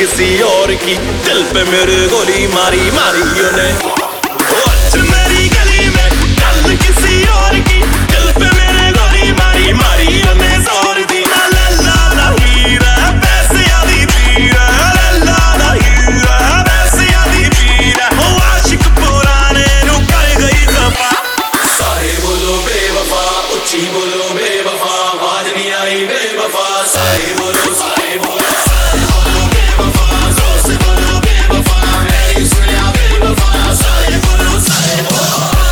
किसी और की, दिल पे मेरे गोली मारी मारी ने। आज मेरी गली में कल किसी और की, दिल पे मेरे गोली मारी मारी ने। जोर दी ला ला ला हीरा पैसे आदि पीरा, ला ला ला हीरा पैसे आदि पीरा। ओ आशिक पुराने नू कर गई दफा। सारे बोलो बेवफा, उच्ची बोलो बेवफा, आवाज नहीं आई बेवफा। सारे बोलो सारे बोलो सारे बोलो बेवफा, जोर से बोलो बेवफा, मैंने सुना बेवफा। सारे बोलो सारे बोलो।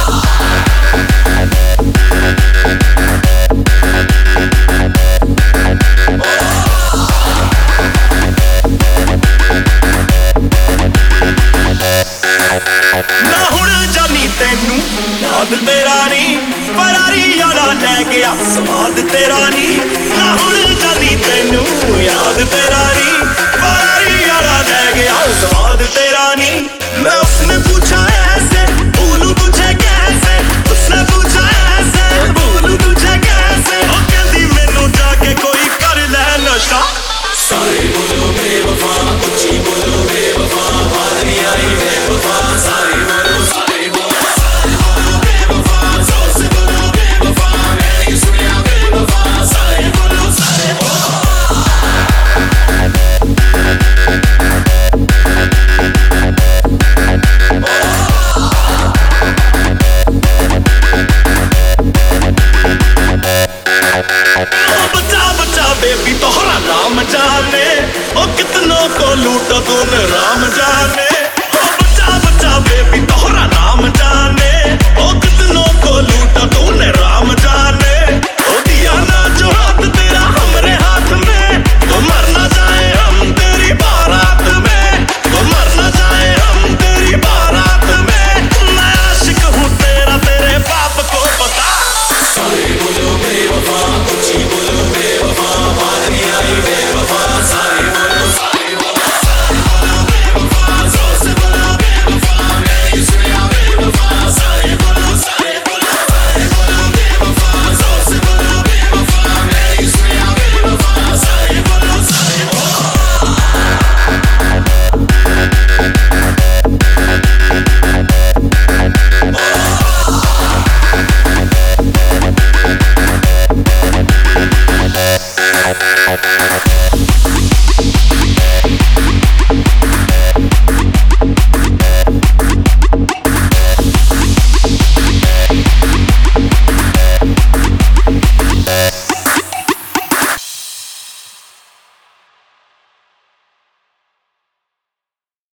ना हुण जानी तैनू याद तेरा नी, परारी यारा लै गया स्वाद तेरा नी। ना हुण जानी तैनू याद तेरा नी, परारी यारा लै गया स्वाद तेरा नी। मैं उसने पूछा ऐसे भूलूं तुझे कैसे, उसने पूछा ऐसे भूलूं तुझे कैसे। ओ कहंदी मैनू जाके कोई कर लै नशा। सारे बोलो बेवफा, उच्ची बोलो बेवफा, आवाज नहीं आई बेवफा। सारे बोलो सारे बोलो सारे बोलो बेवफा, जोर से बोलो बेवफा, मैंने सुना बेवफा। सारे बोलो सारे बोलो। बचा बचा बेबी तोहरा नाम जाने, ओ कितनों को लूटा तूने राम जाने।